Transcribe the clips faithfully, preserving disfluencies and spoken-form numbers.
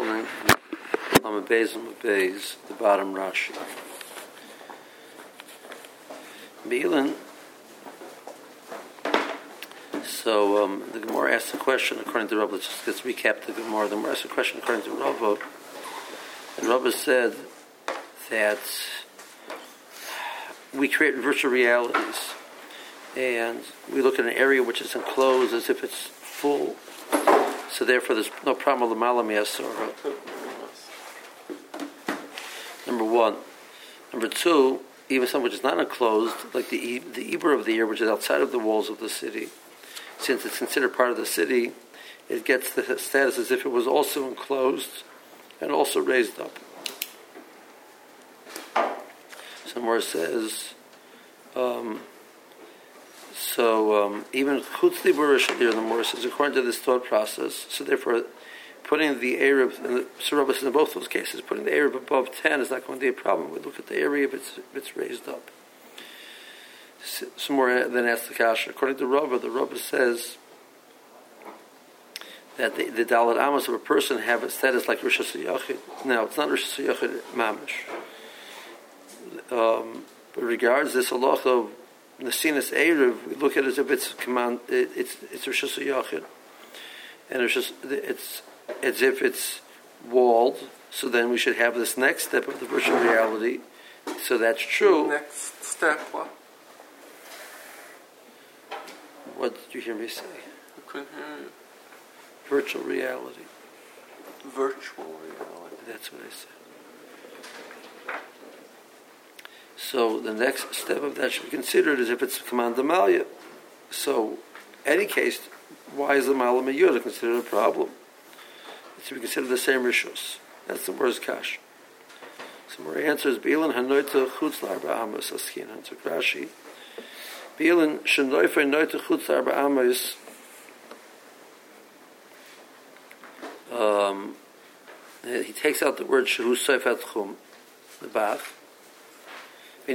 learning Lama Beis Lama Beis, the bottom Rashi. Beilin. So um, the Gemara asks a question according to Rabbi. Let's just let's recap the Gemara. The Gemara asks a question according to Rabbi, and Rabbi said that we create virtual realities, and we look at an area which is enclosed as if it's full. So therefore, there's no problem with the malam yasor. Number one. Number two, even something which is not enclosed, like the the Iber of the year, which is outside of the walls of the city, since it's considered part of the city, it gets the status as if it was also enclosed and also raised up. Somewhere it says, um, so um, even Chutz Libur Shadir, the more says, according to this thought process, so therefore, putting the Erev, and the Sarabah says in both those cases, putting the Erev above ten is not going to be a problem. We look at the area if it's, if it's raised up. Some more then asks the Kasha. According to Rabbah, the Rabbah says that the, the Dalet Amos of a person have a status like Rosh Hashanah. Now, it's not Rosh Hashanah Mamish. Um, but regards this halacha of Nesinas Erev, we look at it as if it's command. It, it's it's Rosh Hashanah, and it's just it's as if it's walled. So then we should have this next step of the virtual reality. So that's true. Next step, what? What did you hear me say? I couldn't hear you. Virtual reality. Virtual reality. That's what I said. So the next step of that should be considered as if it's command Amalia. So, any case, why is the Malam Yud considered a problem? It's to be considered the same rishus. That's the word's kash. So more answers, Beilan hanoita chutz l'arba amos askin. That's Rashi. Beilan shenoifa noita chutz l'arba amos. Um, he takes out the word shehu seifat chum, the bath. So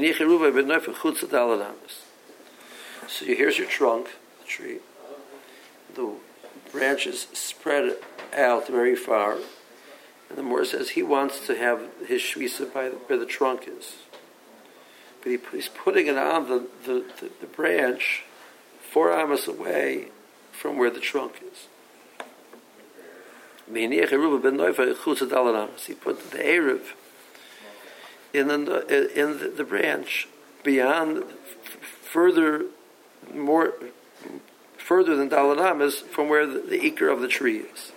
here's your trunk, the tree. The branches spread out very far. And the Moor says he wants to have his shvisa by the, where the trunk is. But he, he's putting it on the, the, the, the branch four amas away from where the trunk is. He put the Erev in the in the, the branch beyond, f- further, more further than Daladam is from where the, the ikar of the tree is.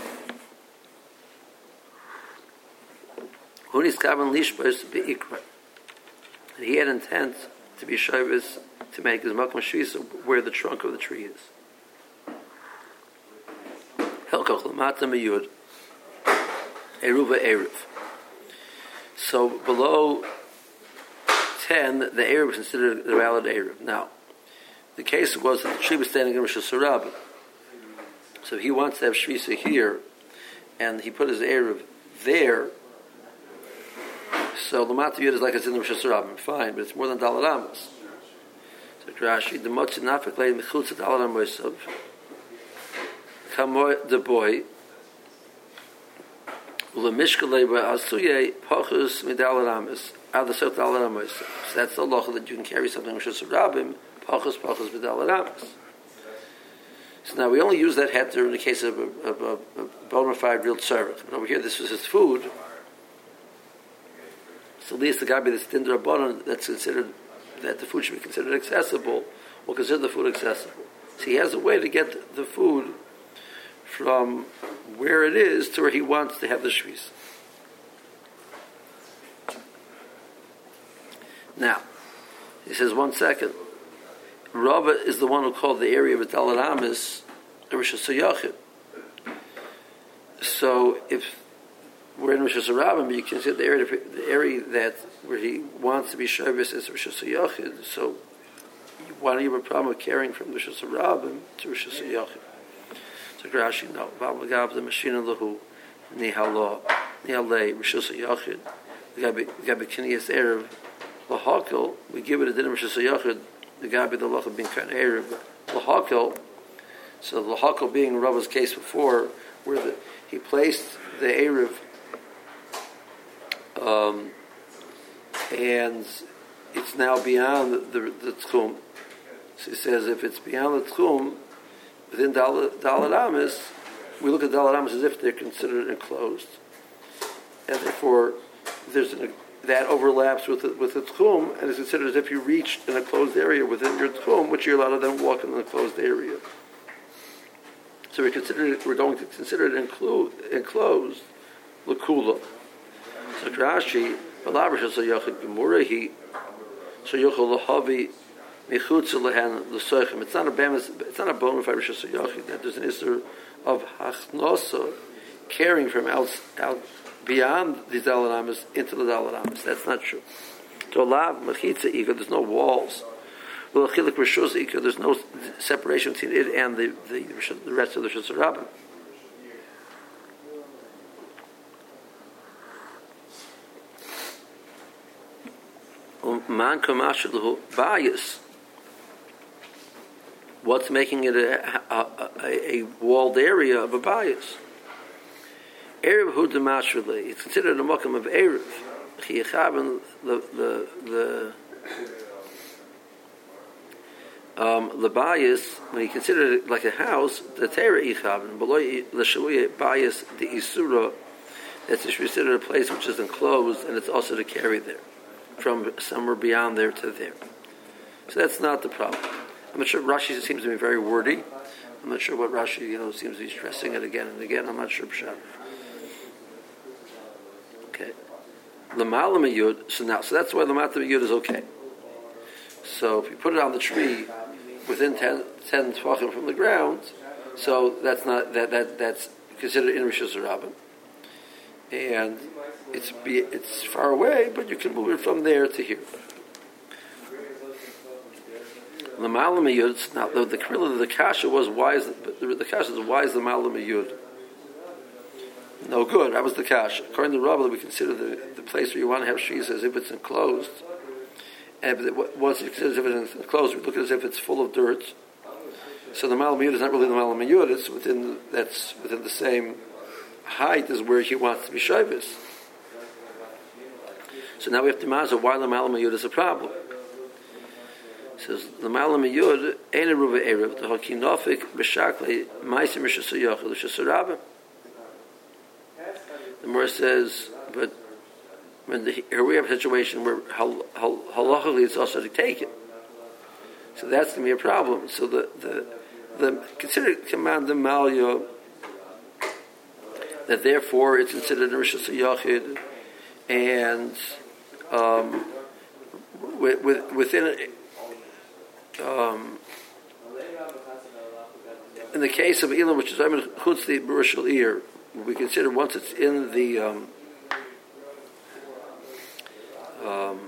And he had intent to be shavis to make his makom shvisa where the trunk of the tree is. Helkach lamata meyud eruva erev. So below ten, the Erev was considered a valid Erev. Now, the case was that the tree was standing in Rosh Hashanah. So he wants to have Shvisa here, and he put his Erev there. So the Mataviyot is like it's in the Rosh Hashanah. Fine, but it's more than Dalet Amos. So Rashi, the Motzit Nafik Lein Mechutz Dalet Amos of Kamoy the boy. So that's the law that you can carry something which is rabim, pachus pachus v'dalaramis. So now we only use that heter in the case of a, of a, a bona fide real tzarech. But over here, this was his food. So at least the guy that's din d'rabbanan, that's considered that the food should be considered accessible, will consider the food accessible. So he has a way to get the food from where it is to where he wants to have the shvis. Now, he says, one second. Rava is the one who called the area of Dalet Amos Rosh Hashanah. So, if we're in Rosh Hashanah, you consider the area, the area that where he wants to be shavis as Rosh Hashanah. So, why do you have a problem with carrying from Rosh Hashanah to Rosh Hashanah? So Rashi, no. V'amagav the machina lahu nihalo nihalei rishus hayachid. The gabi kiniyas erev lahakel. We give it a din of rishus hayachid. The gabi the lachad being kind erev lahakel. So the lahakel being Rava's case before, where the, he placed the Erev, um, and it's now beyond the, the, the Tchum. So he says if it's beyond the Tchum, within Dalet Amis, we look at Dalet Amis as if they're considered enclosed. And therefore, there's an, that overlaps with the, with the Tchum, and it's considered as if you reached an enclosed area within your Tchum, which you're allowed to then walk in an enclosed area. So we consider we're going to consider it include, enclosed, L'kula. So Rashi, Balabrish so Yachid Gemurahi, so Yochel Lahavi, Michutz Lehen L'Soichem. It's not a bemis, it's not a bona fide Rishus Yachid that there's an issue of Hachnosa, carrying from out, out beyond the Dalet Amis into the Dalet Amis. That's not true. So Lav Mechitza Ika, there's no walls. Well, Chilik Rishus Ika, there's no separation between it and the the, the rest of the Rishus Rabbim. Man Kamashlahu bias. What's making it a, a, a, a walled area of a bias? Erev hu demashvili. It's considered a makam of erev. The the the um, the bias when he considered it like a house, the teira ichaven below l'shaluya bias the isura. That's considered a place which is enclosed, and it's also to carry there from somewhere beyond there to there. So that's not the problem. I'm not sure. Rashi seems to be very wordy. I'm not sure what Rashi, you know, seems to be stressing it again and again. I'm not sure. Okay. L'malam yud. So now, so that's why l'matam yud is okay. So if you put it on the tree within ten, ten tvachim from the ground, so that's not that that that's considered in Rishus Rabbim, and it's be, it's far away, but you can move it from there to here. The Malam Yud. Now the the the, the kasha was why is the, the kasha is why is the Malam Yud? No good. That was the kasha. According to Rabbah, we consider the, the place where you want to have shis as if it's enclosed, and if it, once you consider as if it's enclosed, we look at it as if it's full of dirt. So the Malam Yud is not really the Malam Yud. It's within that's within the same height as where he wants to be shavis. So now we have to mazel why the Malam Yud is a problem. It says the Malam Yud ain't a ruva erev the hakinofik b'shakli ma'asim rishus yochel rishus rabbim. The Gemara says, but when the, here we have a situation where hal, hal, halachically it's also to take it. So that's going to be a problem. So the the the considered command the malyo that therefore it's considered a rishus yochid, and um, with, with, within it. Um, in the case of Elam, which is I mean chutz the Burishal ear, we consider once it's in the um, um,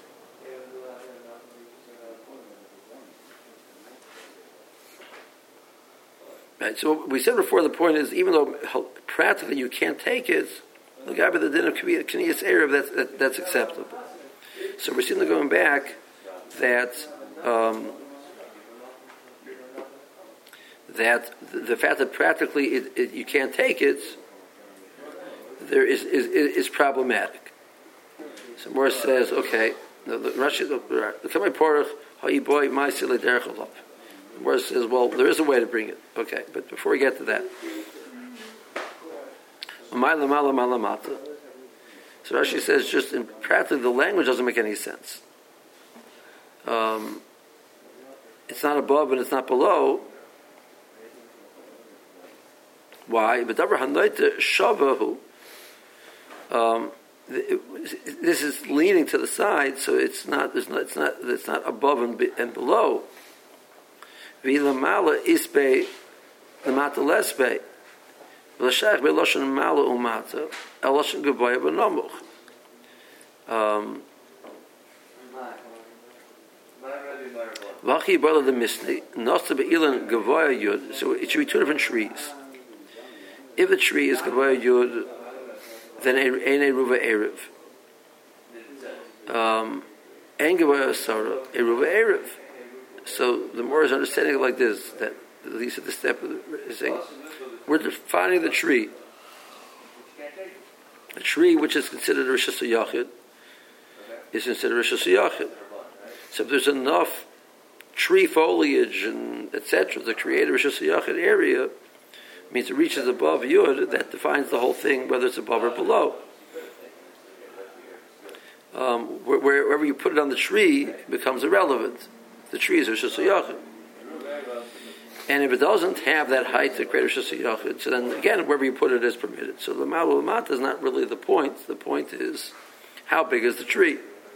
right. So we said before, the point is even though practically you can't take it, the guy by the din of Kniyas Erev, that's that, that's acceptable. So we're seeing going back that. Um, that the fact that practically it, it, you can't take it, there is is, is problematic. So Morris says, okay, the Rashi, the Kamei Porach, Ha'i boy Ma'aseh L'derech Olav. Morris says, well, there is a way to bring it. Okay, but before we get to that, Ma'ala Ma'ala Ma'ala Mata. So Rashi says, just in practically the language doesn't make any sense. Um, it's not above and it's not below. Why? But shavahu. Um, this is leaning to the side, so it's not. There's not. It's not. It's not above and, be, and below. V'lamala isbe, lamata lesbe. V'lashach be'loshen mala umata, eloshen geboya b'nomuch. Um. Vachi brother the misni nosta be'ilan gavoya yud. So it should be two different trees. If the tree is gavoya yud, then ein ruva erev. Um, ein gavoya asara a ruva erev. So the more is understanding it like this, that at least at the step of the, is saying, we're defining the tree. A tree which is considered a Rishus HaYachid is considered a Rishus HaYachid. So if there's enough tree foliage and et cetera to create a Rishus HaYachid area, means it reaches above Yud, that defines the whole thing, whether it's above or below. Um, where, wherever you put it on the tree, it becomes irrelevant. The tree is Rishus HaYachid. And if it doesn't have that height to create Rishus HaYachid, so then again, wherever you put it is permitted. So the Malo Lamata is not really the point. The point is, how big is the tree?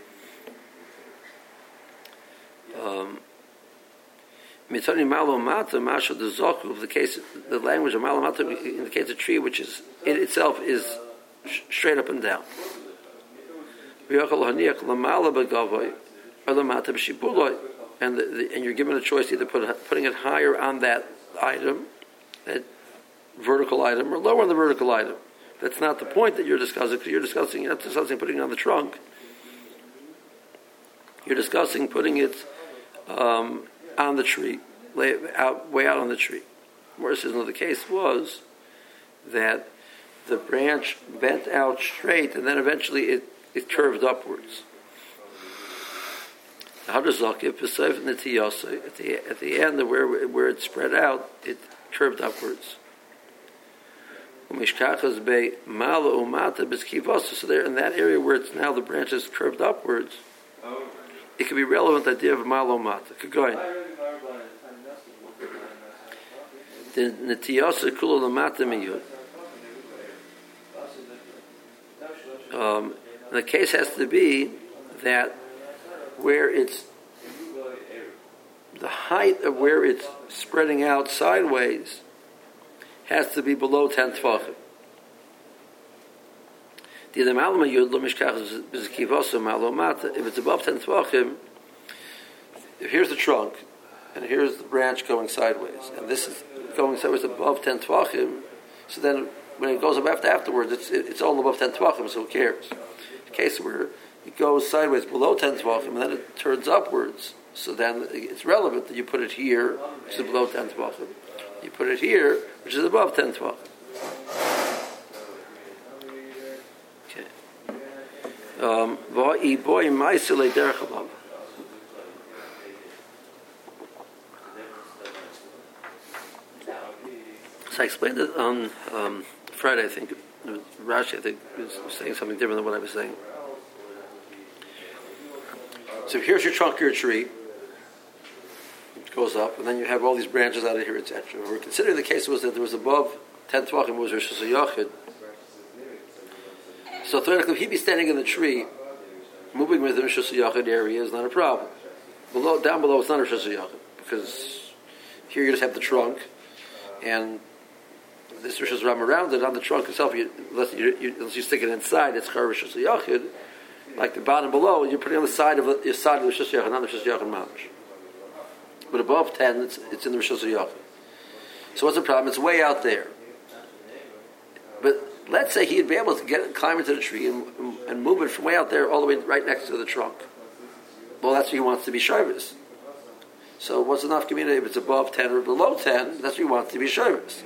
Um, Mitani Malo Mata, Masha the Zoku, the case, the language of Malo Mata indicates a tree which is, it itself is sh- straight up and down. And, the, the, and you're given a choice either put, putting it higher on that item, that vertical item, or lower on the vertical item. That's not the point that you're discussing, because you're discussing, you're not discussing putting it on the trunk. You're discussing putting it um, on the tree, lay it out, way out on the tree. Morris says, no, the case was that the branch bent out straight, and then eventually it, it curved upwards. How does Zakif at the at the end of where where it spread out, it curved upwards. So there in that area where it's now the branches curved upwards, it could be relevant idea of malo mata. Could go in. The netiyasa kula lamata miyud. Um, the case has to be that where it's the height of where it's spreading out sideways has to be below ten tefachim. If it's above ten tefachim, here's the trunk, and here's the branch going sideways, and this is going sideways above ten tefachim. So then, when it goes up after afterwards, it's it's all above ten tefachim. So who cares? The case where it goes sideways below ten tefachim, and then it turns upwards. So then it's relevant that you put it here, which is below ten tefachim. You put it here, which is above ten tefachim. Okay. Um, so I explained it on um, Friday, I think. Rashi, I think, was saying something different than what I was saying. So here's your trunk of your tree. It goes up, and then you have all these branches out of here, et cetera. We're considering the case was that there was above ten tefachim was Rishus HaYachid. So theoretically, if he'd be standing in the tree, moving with the Rishus HaYachid area is not a problem. Below, down below, it's not a Rishus HaYachid, because here you just have the trunk, and this Rishus Ram around it on the trunk itself. You, unless, you, you, unless you stick it inside, it's Char Rishus HaYachid. Like the bottom below, you're putting on the side of the your side of the Rishus HaYachid, not the Rishus HaYachid mamish. But above ten, it's, it's in the Rishus HaYachid. So what's the problem? It's way out there. But let's say he'd be able to get climb into the tree and, and move it from way out there all the way right next to the trunk. Well, that's what he wants to be Shavis. So what's enough community? If it's above ten or below ten, that's what he wants to be Shavis.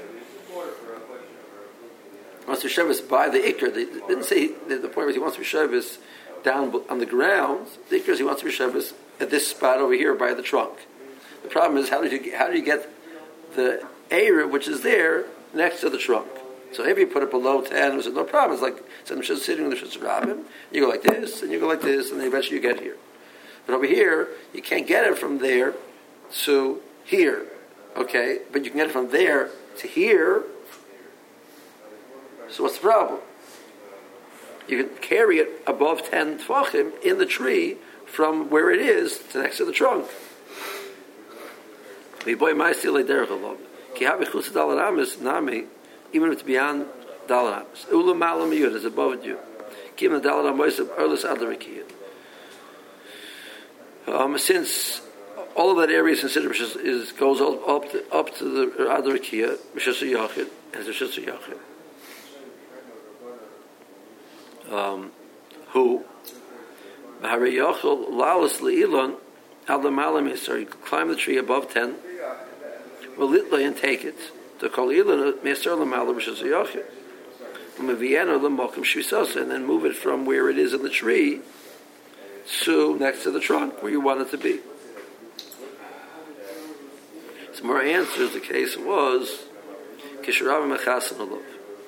He wants to be Shavis by the Iker. They didn't say he, the point was he wants to be Shavis down on the ground. The Iker is he wants to be Shavis at this spot over here by the trunk. The problem is how do you how do you get the area which is there next to the trunk? So if you put it below ten, there's no problem. It's like I'm just sitting in the Rishus Rabbim. You go like this, and you go like this, and then eventually you get here. But over here, you can't get it from there to here. Okay, but you can get it from there to here. So what's the problem? You can carry it above ten tefachim in the tree from where it is to next to the trunk. Even if it's beyond Dalaramis. Ula Malam Yud is above you. Give the Dalaramis of Erlis Adarikia. Um, since all of that area is considered is, is goes up to, up to the Adarikia, Rishus HaYachid, and Rishus HaYachid. Um, who Mahari Yachol Lalas Leilon Al Malam is sorry, climb the tree above ten. Well, Litlay and take it. The Kol Ilan Meser Lamal Rishus HaYachid. and then move it from where it is in the tree to next to the trunk where you want it to be. Some more answers. The case was Kisharava Mechasan Olav.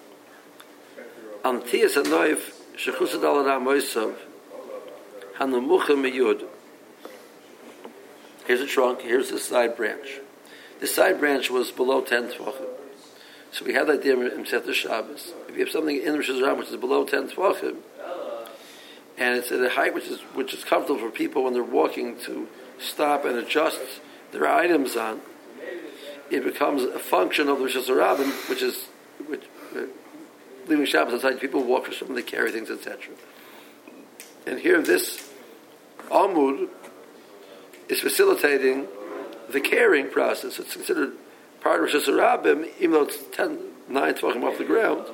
Antiyas Anoif Shechusad Al Ram Oisav Hanumucha Meyud. Here's a trunk. Here's the side branch. The side branch was below ten tvachim. So we had that idea in Seder Shabbos. If you have something in Rosh Hashanah which is below ten tvachim, and it's at a height which is which is comfortable for people when they're walking to stop and adjust their items on, it becomes a function of the Rosh Hashanah, which is which, uh, leaving Shabbos aside. People walk for something, they carry things, et cetera. And here, this Amud is facilitating the carrying process. It's considered part of Rosh Hashanah, even though it's ten, nine tvachim off the ground.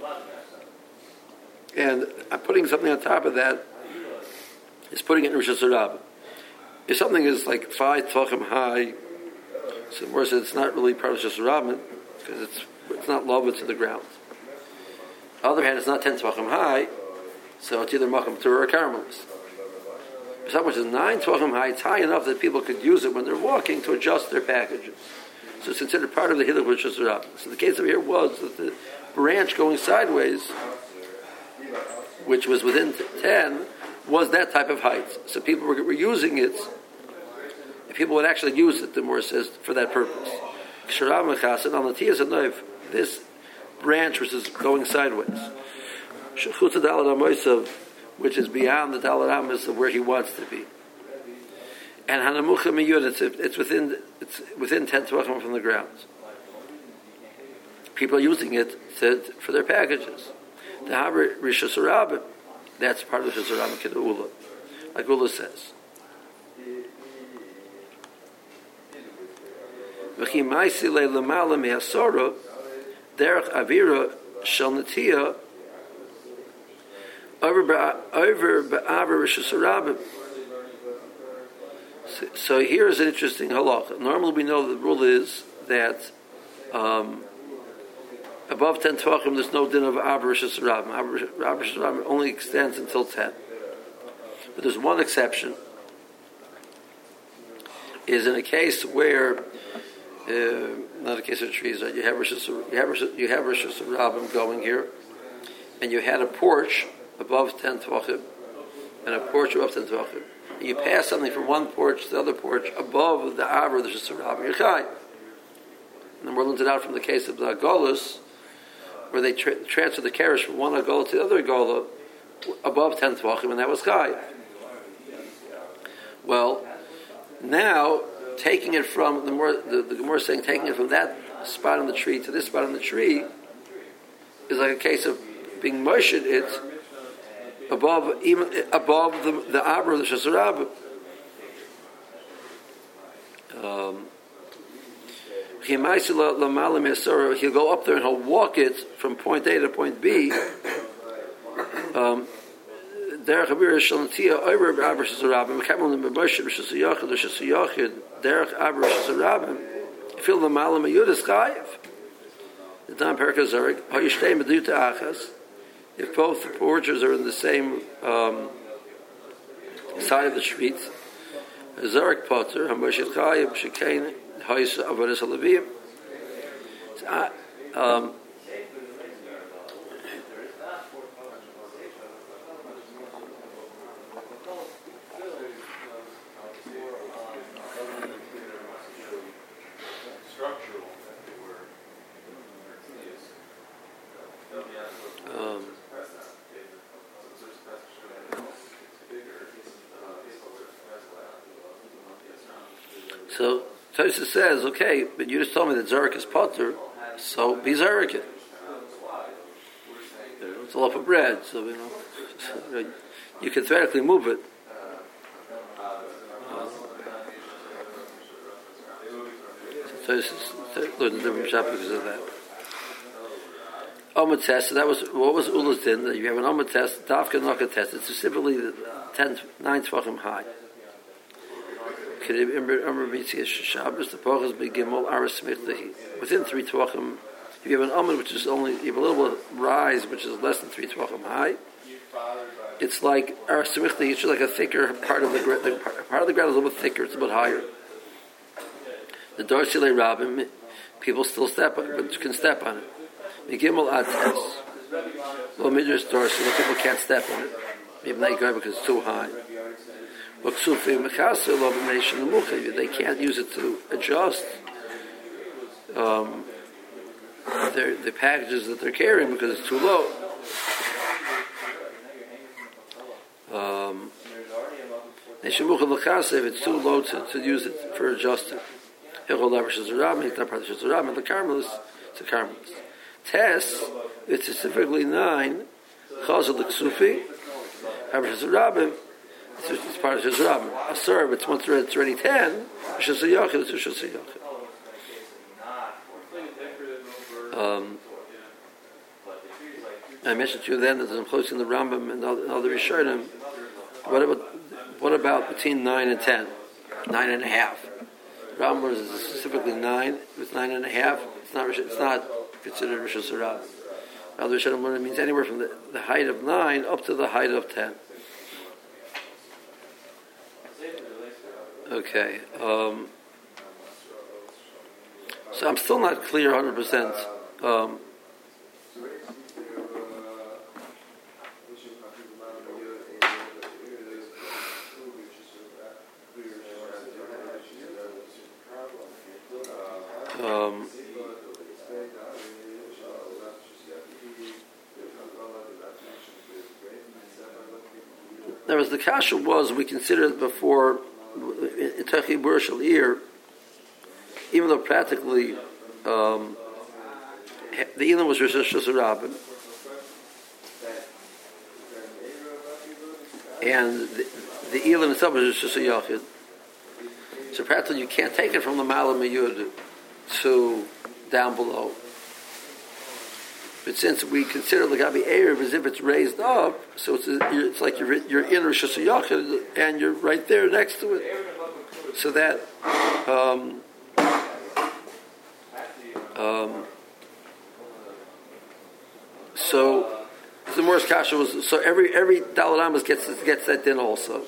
And I'm putting something on top of that. Is putting it in Rosh Hashanah. If something is like five tvachim high, so the word says it's not really part of Rosh Hashanah because it's it's not low, it's to the ground. On the other hand, it's not ten tvachim high, so it's either makam Torah or karmelis. If something which is nine tvachim high, it's high enough that people could use it when they're walking to adjust their packages. So it's considered part of the hiluk Rosh Hashanah. So the case over here was that the branch going sideways, which was within ten, was that type of height. So people were, were using it. If people would actually use it, the more says, for that purpose. This branch which is going sideways, which is beyond the Dalet Amos of where he wants to be. And Hanamucha Miyud, it's, it's within it's within ten tvachim from the ground. People are using it to, for their packages. The Haber Rishus Rabbim, that's part of the Rishus Rabbim Kid Ula, like Ula says. V'chi Maisi Le Lamala Me'asora Derech Avira Shel Netiya over Ba'aver Rishus Rabbim. So here is an interesting halacha. Normally we know the rule is that um, above ten tvachim there's no din of Aver Rishus Rabbim. Aver Rishus Rabbim only extends until ten. But there's one exception. Is in a case where, uh, not a case of trees, right? You have Rishus, you have Rishus, you have Rishus Rabbim going here, and you had a porch above ten tvachim and a porch above ten tvachim. You pass something from one porch to the other porch above the Aver of the Rishus Rabbim, you're chai. And we're learned it out from the case of the Agolus, where they tra- transferred the carriage from one Agola to the other Agola above ten tvachim, and that was chai. Well, now taking it from the more the, the Gemara is saying taking it from that spot on the tree to this spot on the tree is like a case of being moshid it above even above the the Aver of the Rishus Rabbim. Um, he'll go up there and he'll walk it from point A to point B. Um, Derech Avira Shel Netiya over Aver Rishus Rabbim. Kamal B'Moshe Rishus Yachid Rishus Yachid Derech Aver Rishus Rabbim. Feel the Malam Yudis Chayiv. The Dan Perka Zarek Hayishtei Meduta Achas. If both the porches are in the same um, side of the street, Zarek Potter Hamoshet Chayiv Shekain Hayis Avodas Halavim. Um, Um, so Tosa says, okay, but you just told me that Zarek is potter, so be Zarek it. It's a loaf of bread, so you know so, you can theoretically move it. So Tosa learned a different shop because of that. Omad test, so that was, what was Ula's din? That you have an Omad test, Dafka Naka test, it's specifically ten, nine tvachim high. Within three tvachim, If you have an amud which is only, you have a little bit of rise which is less than three tvachim high, it's like our semichti, it's like a thicker part of the, the part of the ground is a little bit thicker, it's a bit higher. The Darsilei Rabbim, people still step on it, but you can step on it. The Gimel Ates, well, Midrash Darsilei, people can't step on it. Maybe not good because it's too high. But Ksufi Mechasel of Nation Muchav, they can't use it to adjust um, their, the packages that they're carrying because it's too low. Um, if it's too low to, to use it for adjusting. The Carmelist, it's a Carmelist. Tess, it's specifically nine. Chazal Ksufi, Habrish Rabbim, it's part of Shaz Rabbim. Asur, it's once it's already ten. Shaz Yachid, it's Shaz Yachid. Um, I mentioned to you then that I'm close in the Rambam and other Rishonim. What about what about between nine and ten? Nine and a half. Rambam is specifically nine. If it's nine and a half, it's not it's not considered Rosh Hashanah. Other Rishonim means anywhere from the, the height of nine up to the height of ten. Okay. Um, so I'm still not clear one hundred percent. Um, Um, there was the kasha was we considered before in Techi Burshal ear, even though practically um, the Elam was Rosh Hashanah and the, the Elam itself was Rosh Hashanah. So practically you can't take it from the Malam Yud to down below. But since we consider the Gabi Erev as if it's raised up, so it's, a, it's like you're, you're in Rosh Hashanah and you're right there next to it. So that um, um, so the Morris Kasha was so every every Daled Amos gets gets that din also.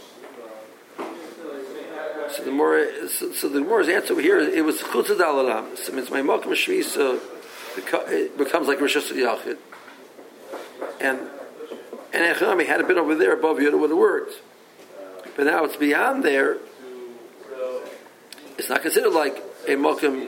So the more, so, so the Mor's answer over here, it was chutz Daled Amos. It means my Malkum Shvisa it becomes like Rosh Hashanah, and and Echami had it been over there above you, it would have worked. But now it's beyond there. It's not considered like a Malkum.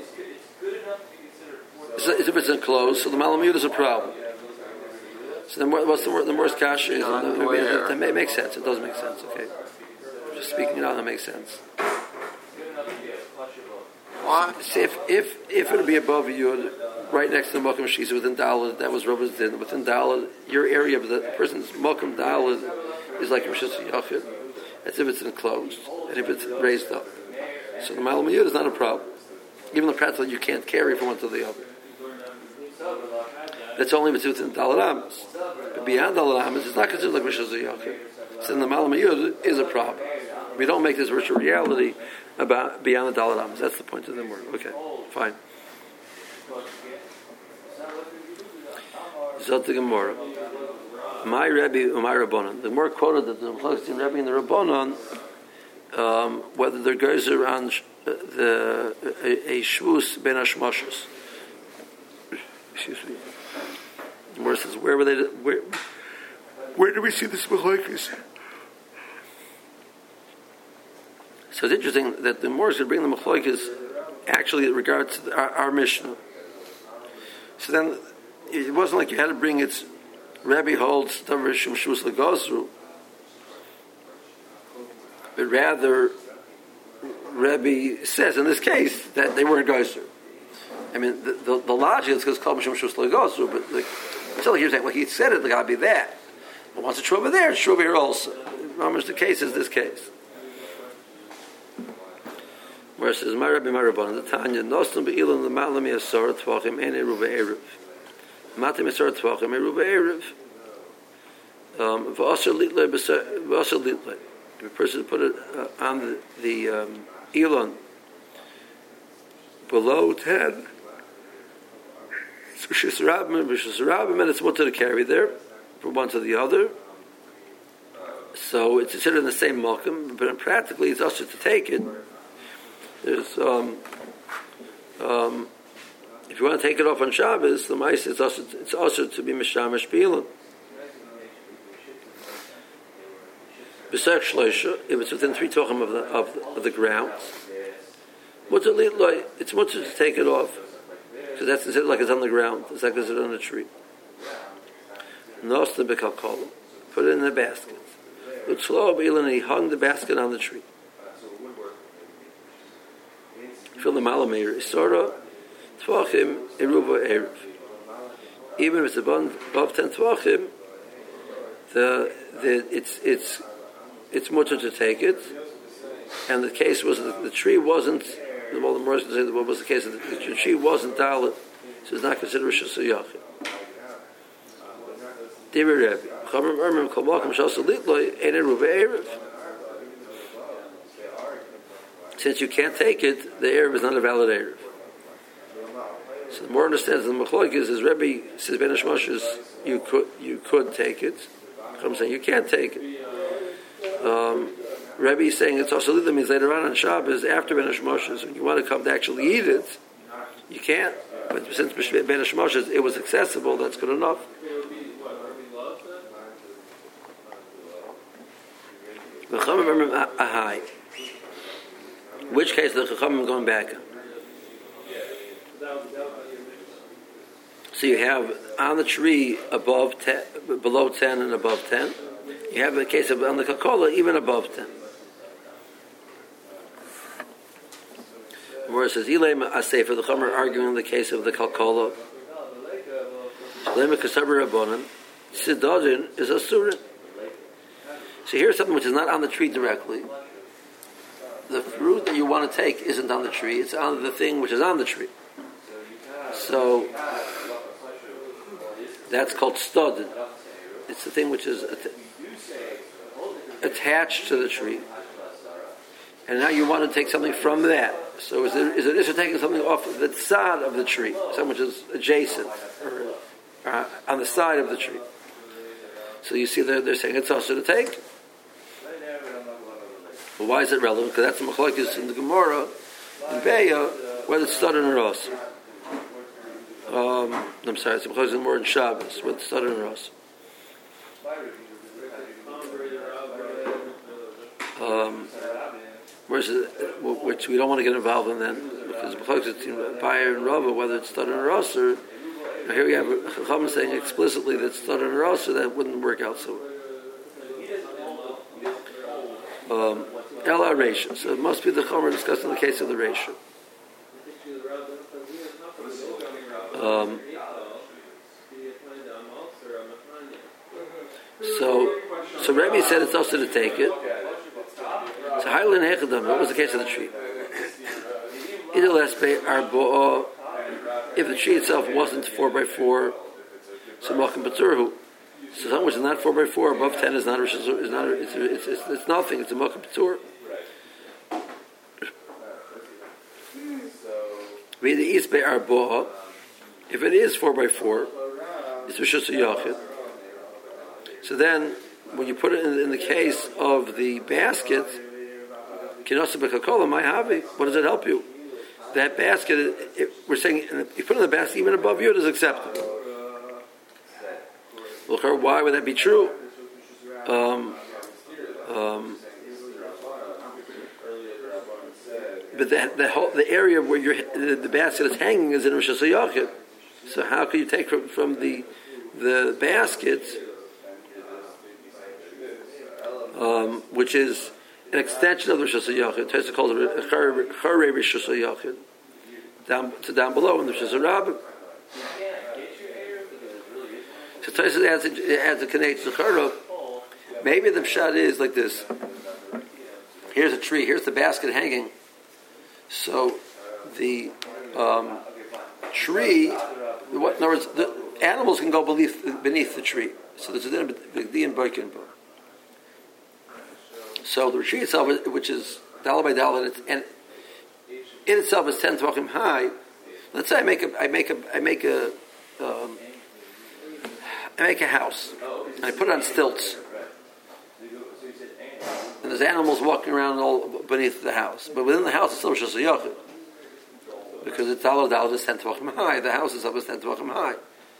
It's, if it's enclosed, so the Malam Yud is a problem. So the more, what's the word? The Mor's Kasha is. That, that may make sense. It does make sense. Okay, just speaking it out, that makes sense. What? See, if if if it would be above you, right next to the Malkum Shisa within Daled, that was represented within Daled. Your area of the person's Malkum Daled is like Rosh Hashanah. That's if it's enclosed and if it's raised up. So the Malam Yud is not a problem, even though practically you can't carry from one to the other. That's only within Daled Amos. But beyond Daled Amos, it's not considered like Rosh Hashanah. So the Malam Yud is a problem. We don't make this virtual reality about beyond the Daled Amos. That's the point of the word. Okay, fine. Zot the Gemara. My Rebbe, my Rabbanon. The more quoted that the Mechlokes Rebbe and the Rabbanon, um, whether there goes around the a, a shvus ben hashmashos. Excuse me. The Gemara says, where were they? Where, where do we see this Mechlokes? So it's interesting that the more is going to bring the Mechlokes actually in regards to the, our, our Mishnah. So then it wasn't like you had to bring its Rebbe holds Davar Shum Shus Legozru, but rather Rebbe says in this case that they weren't Gozer. I mean, the, the, the logic is because Kol Shum Shus Legozru, but like, it's like here's like, well, he said it, it got to be that. But once it's true over there, it's true over here also. Almost the case is this case. Where it says, "My Rebbe, my Rabbanon, the Tanya, Nostum be'ilan l'ma'lam yasor tvachim ene ruba erev, matim yasor tvachim ene ruba erev, um, v'asher litlei v'asher litlei." If a person put it uh, on the, the um, Elon below ten, It's Rishus Rabbim and Rishus Rabbim, and it's mutter to carry there from one to the other. So it's considered in the same malkum, but practically it's also to take it. There's um, um, if you want to take it off on Shabbos, the mice it's also it's also to be mishamash bi'ilin. B'sach shloisha, if it's within three tochim of the of the, of the ground, it's mutter to take it off because that's considered like it's on the ground. It's like it's on a tree. Nosta b'kalkola, put it in the basket. Utzlo b'ilin, he hung the basket on the tree. Fill the malameir isora tvachim eruva erev. Even if it's above ten tvachim, the the it's it's it's mutter to take it. And the case was that the tree wasn't. Well, the Morris can say that what was the case that the, the tree wasn't dalit, so it's not considered rishus yachid. Divrei Rebbe, Chamer Mermim Kol Malkum Shal Salitloi Ein Eruv Erev. Since you can't take it, the Erev is not a valid Erev. So the more understands the Machlokes is Rebbe says Ben Hashmoshes you could you could take it. I'm saying you can't take it. Um, Rebbe is saying it's also Salitloi means later on on Shabbos after Ben Hashmoshes when you want to come to actually eat it, you can't. But since Ben Hashmoshes it was accessible, that's good enough. Which case the Chachamim going back? So you have on the tree above ten, below ten, and above ten. You have the case of on the Kakola even above ten. Where it says Ilay Asay for the Chachamim are arguing in the case of the Kakola. Ilay Kasaber Rabbanan Sidadin is a surin. So here's something which is not on the tree directly. The fruit that you want to take isn't on the tree; it's on the thing which is on the tree. So that's called studin. It's the thing which is at- attached to the tree, and now you want to take something from that. So is it is it is taking something off the side of the tree, something which is adjacent or uh, on the side of the tree? So you see, they're, they're saying it's also to take. Well, why is it relevant? Because that's the machlokes in the Gemara in Beya, whether it's studin or os. Um, I'm sorry, it's the machlokes in more in Shabbos, whether it's studin or os. Um, whereas, which we don't want to get involved in then, because the machlokes in Bayer and Rava, whether it's studin or os, or now here we have Chacham saying explicitly that studin or os, so that wouldn't work out so well. Um, Ela Reisha. So it must be the Chomer discussing the case of the Reisha. Um, so, so Rebbe said it's also to take it. So Hailin Hechadam, what was the case of the tree? If the tree itself wasn't four by four, so Malkim Baturhu. So something which is not four by four, above ten is not a, is not a, it's, it's, it's, it's nothing. It's a Malkim Batur. If it is four by four, it's Rishus Yachid. So then, when you put it in, in the case of the basket, what does it help you? That basket, it, it, we're saying, you put it in the basket, even above you, it is acceptable. Why would that be true? Um, um, but the, the, whole, the area where you're, the, the basket is hanging is in Rishus Yachid. So how could you take from, from the the basket, um, which is an extension of the Rishus Yachid? Tosfos calls it Charei Rishus Yachid, down to down below in the Rishus Rabbim. So Tosfos adds adds a connection to Charei. Maybe the pshat is like this. Here's a tree. Here's the basket hanging. So the um, tree, what, in other words, the animals can go beneath beneath the tree. So there's a big D in Boikin. So the tree itself, which is dollar by dollar, and in itself is ten tvachim high. Let's say I make a, I make a, I make a, um, I make a house and I put it on stilts, and there's animals walking around all beneath the house, but within the house it's still Rishus HaYachid because it's all the is ten tefachim high. The house is always ten tefachim high.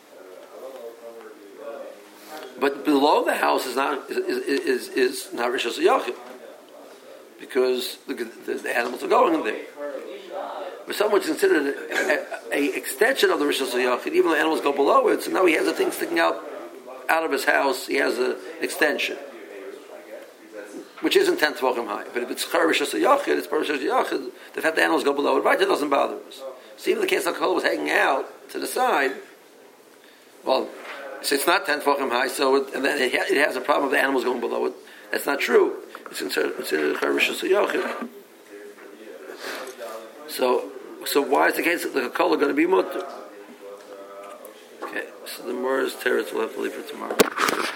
But below the house is not is is, is not Rishus HaYachid because the, the, the animals are going in there. But someone's considered a, a extension of the Rishus HaYachid, even though animals go below it. So now he has a thing sticking out out of his house. He has an extension, which isn't ten tefachim high. But if it's Char Rishus HaYachid, it's Rishus HaYachid. The fact the animals go below it, right? It doesn't bother us. So even the case of Kol was hanging out to the side. Well, so it's not ten tefachim high. So it, and then it, ha- it has a problem of the animals going below it. That's not true. It's considered Char Rishus HaYachid. So, so why is the case that the Kol are going to be mutter? Okay, so the Mor's teretz will have to leave for tomorrow.